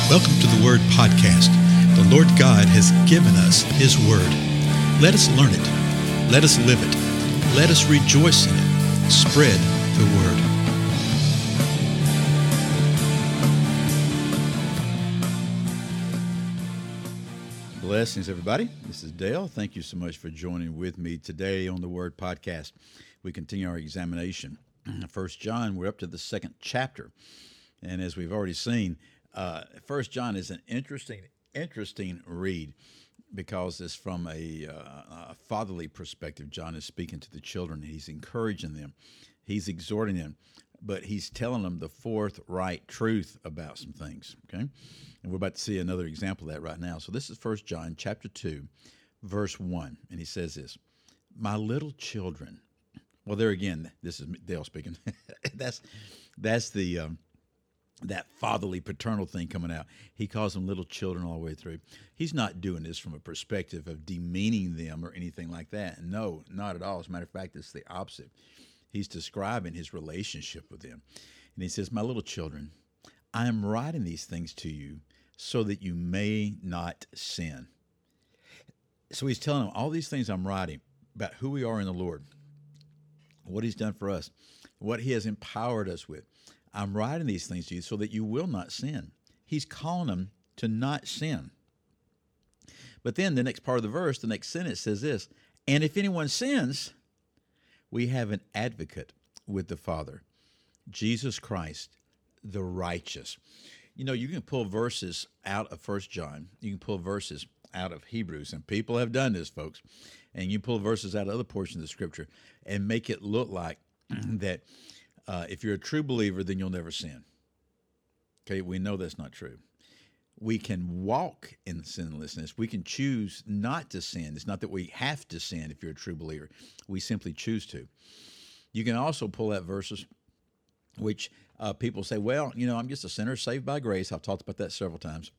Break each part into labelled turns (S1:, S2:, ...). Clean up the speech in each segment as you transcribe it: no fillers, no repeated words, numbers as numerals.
S1: Welcome to the Word Podcast. The Lord God has given us His Word. Let us learn it. Let us live it. Let us rejoice in it. Spread the Word.
S2: Blessings, everybody. This is Dale. Thank you so much for joining with me today on the Word Podcast. We continue our examination. 1 John, we're up to the second chapter. And as we've already seen, 1 John is an interesting read because it's from a fatherly perspective. John is speaking to the children. He's encouraging them. He's exhorting them. But he's telling them the forthright truth about some things, okay? And we're about to see another example of that right now. So this is 1 John chapter 2, verse 1. And he says this, "My little children." Well, there again, this is Dale speaking. that's the that fatherly, paternal thing coming out. He calls them little children all the way through. He's not doing this from a perspective of demeaning them or anything like that. No, not at all. As a matter of fact, it's the opposite. He's describing his relationship with them. And he says, "My little children, I am writing these things to you so that you may not sin." So he's telling them all these things I'm writing about who we are in the Lord, what he's done for us, what he has empowered us with. I'm writing these things to you so that you will not sin. He's calling them to not sin. But then the next part of the verse, the next sentence says this, "And if anyone sins, we have an advocate with the Father, Jesus Christ, the righteous." You know, you can pull verses out of 1 John. You can pull verses out of Hebrews, and people have done this, folks. And you pull verses out of other portions of the Scripture and make it look like that if you're a true believer, then you'll never sin. Okay, we know that's not true. We can walk in sinlessness. We can choose not to sin. It's not that we have to sin if you're a true believer. We simply choose to. You can also pull out verses which people say, well, you know, I'm just a sinner saved by grace. I've talked about that several times.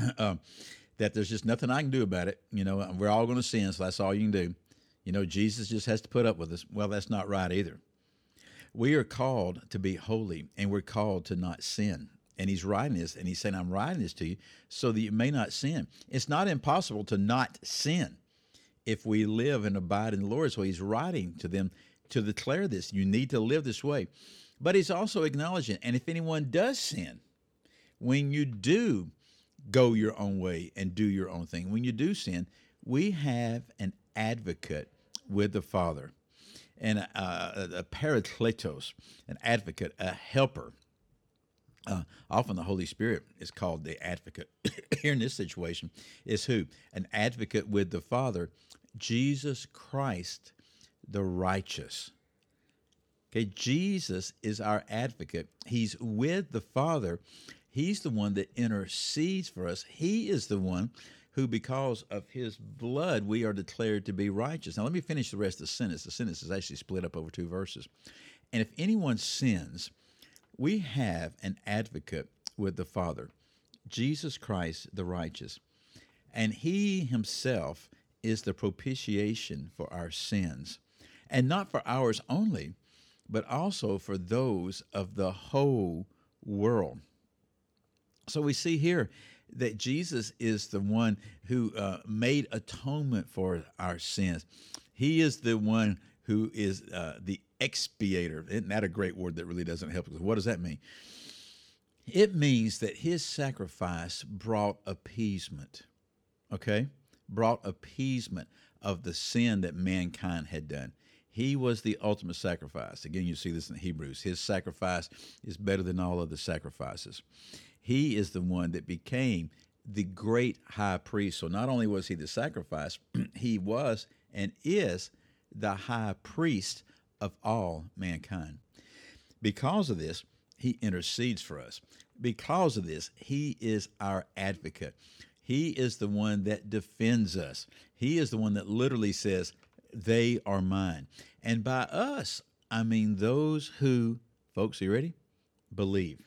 S2: That there's just nothing I can do about it. You know, we're all going to sin, so that's all you can do. You know, Jesus just has to put up with us. Well, that's not right either. We are called to be holy, and we're called to not sin. And he's writing this, and he's saying, I'm writing this to you so that you may not sin. It's not impossible to not sin if we live and abide in the Lord. So he's writing to them to declare this. You need to live this way. But he's also acknowledging, and if anyone does sin, when you do go your own way and do your own thing, when you do sin, we have an advocate with the Father, and a parakletos, an advocate, a helper. Often the Holy Spirit is called the advocate. Here in this situation is who? An advocate with the Father, Jesus Christ, the righteous. Okay, Jesus is our advocate. He's with the Father. He's the one that intercedes for us. He is the one who, because of his blood, we are declared to be righteous. Now, let me finish the rest of the sentence. The sentence is actually split up over two verses. And if anyone sins, we have an advocate with the Father, Jesus Christ, the righteous. And he himself is the propitiation for our sins, and not for ours only, but also for those of the whole world. So we see here that Jesus is the one who made atonement for our sins. He is the one who is the expiator. Isn't that a great word that really doesn't help us? What does that mean? It means that his sacrifice brought appeasement, okay? Brought appeasement of the sin that mankind had done. He was the ultimate sacrifice. Again, you see this in Hebrews. His sacrifice is better than all other sacrifices. He is the one that became the great high priest. So not only was he the sacrifice, he was and is the high priest of all mankind. Because of this, he intercedes for us. Because of this, he is our advocate. He is the one that defends us. He is the one that literally says, they are mine. And by us, I mean those who, folks, are you ready? Believe.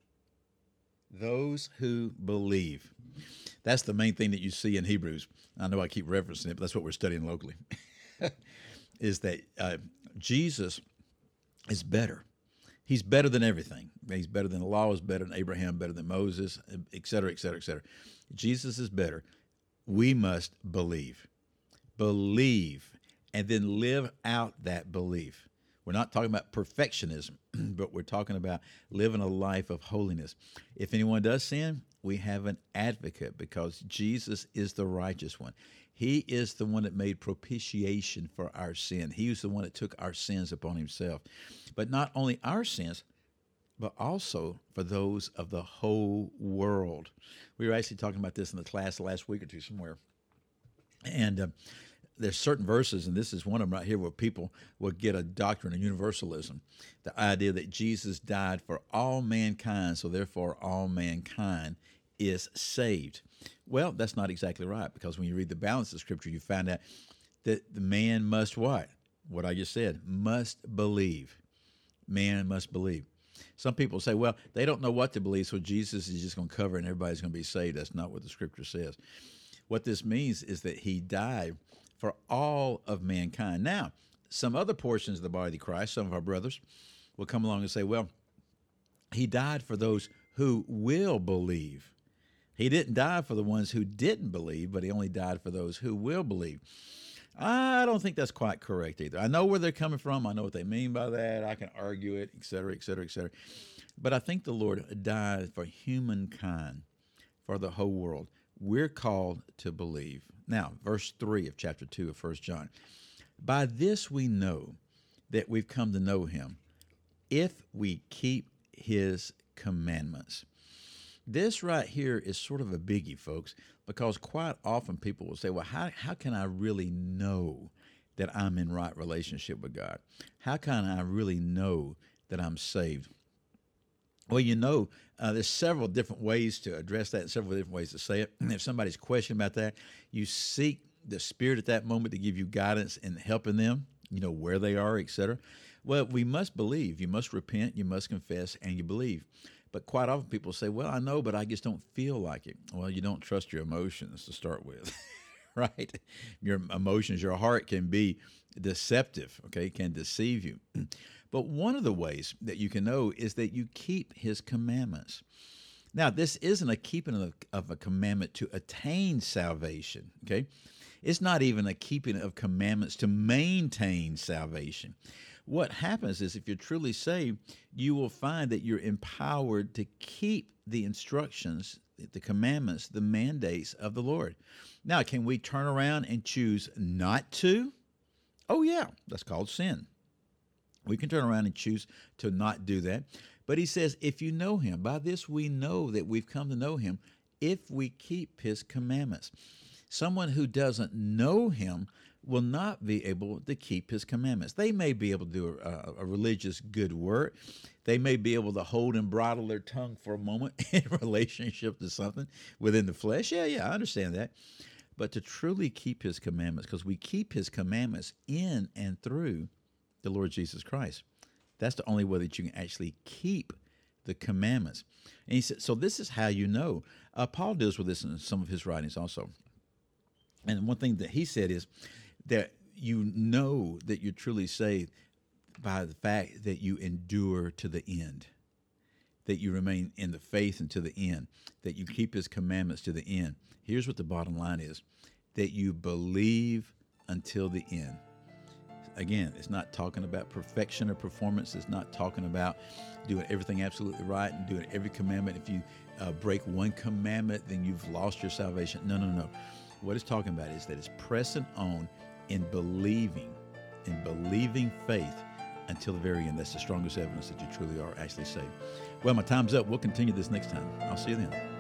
S2: Those who believe. That's the main thing that you see in Hebrews. I know I keep referencing it, but that's what we're studying locally, is that Jesus is better. He's better than everything. He's better than the law, is better than Abraham, better than Moses, et cetera, et cetera, et cetera. Jesus is better. We must believe. Believe, and then live out that belief. We're not talking about perfectionism, but we're talking about living a life of holiness. If anyone does sin, we have an advocate because Jesus is the righteous one. He is the one that made propitiation for our sin. He was the one that took our sins upon himself. But not only our sins, but also for those of the whole world. We were actually talking about this in the class last week or two somewhere. And there's certain verses, and this is one of them right here, where people will get a doctrine of universalism, the idea that Jesus died for all mankind, so therefore all mankind is saved. Well, that's not exactly right, because when you read the balance of Scripture, you find out that the man must what? What I just said, must believe. Man must believe. Some people say, well, they don't know what to believe, so Jesus is just going to cover and everybody's going to be saved. That's not what the Scripture says. What this means is that he died for all of mankind. Now, some other portions of the body of Christ, some of our brothers, will come along and say, well, he died for those who will believe. He didn't die for the ones who didn't believe, but he only died for those who will believe. I don't think that's quite correct either. I know where they're coming from. I know what they mean by that. I can argue it, et cetera, et cetera, et cetera. But I think the Lord died for humankind, for the whole world. We're called to believe. Now, verse 3 of chapter 2 of 1 John. By this we know that we've come to know him, if we keep his commandments. This right here is sort of a biggie, folks, because quite often people will say, well, how can I really know that I'm in right relationship with God? How can I really know that I'm saved? Well, there's several different ways to address that, several different ways to say it. And if somebody's questioning about that, you seek the Spirit at that moment to give you guidance in helping them, where they are, etc. Well, we must believe. You must repent, you must confess, and you believe. But quite often people say, well, I know, but I just don't feel like it. Well, you don't trust your emotions to start with, right? Your emotions, your heart can be deceptive, okay, can deceive you. But one of the ways that you can know is that you keep his commandments. Now, this isn't a keeping of a commandment to attain salvation, okay? It's not even a keeping of commandments to maintain salvation. What happens is if you're truly saved, you will find that you're empowered to keep the instructions, the commandments, the mandates of the Lord. Now, can we turn around and choose not to? Oh, yeah, that's called sin. We can turn around and choose to not do that. But he says, if you know him, by this we know that we've come to know him, if we keep his commandments. Someone who doesn't know him will not be able to keep his commandments. They may be able to do a religious good work. They may be able to hold and bridle their tongue for a moment in relationship to something within the flesh. Yeah, I understand that. But to truly keep his commandments, because we keep his commandments in and through the Lord Jesus Christ. That's the only way that you can actually keep the commandments. And he said, so this is how you know. Paul deals with this in some of his writings also. And one thing that he said is that you know that you're truly saved by the fact that you endure to the end, that you remain in the faith until the end, that you keep his commandments to the end. Here's what the bottom line is, that you believe until the end. Again, it's not talking about perfection or performance. It's not talking about doing everything absolutely right and doing every commandment. If you break one commandment, then you've lost your salvation. No. What it's talking about is that it's pressing on in believing faith until the very end. That's the strongest evidence that you truly are actually saved. Well, my time's up. We'll continue this next time. I'll see you then.